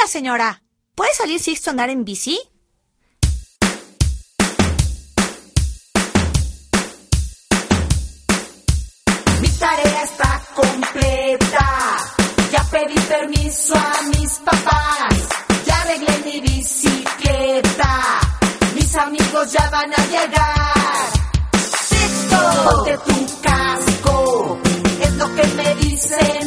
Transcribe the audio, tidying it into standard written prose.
señora. ¿Puede salir Sixto a andar en bici? Mi tarea está completa. Ya pedí permiso a mis papás. Ya arreglé mi bicicleta. Mis amigos ya van a llegar. Sixto, ponte tu casco. Es lo que me dice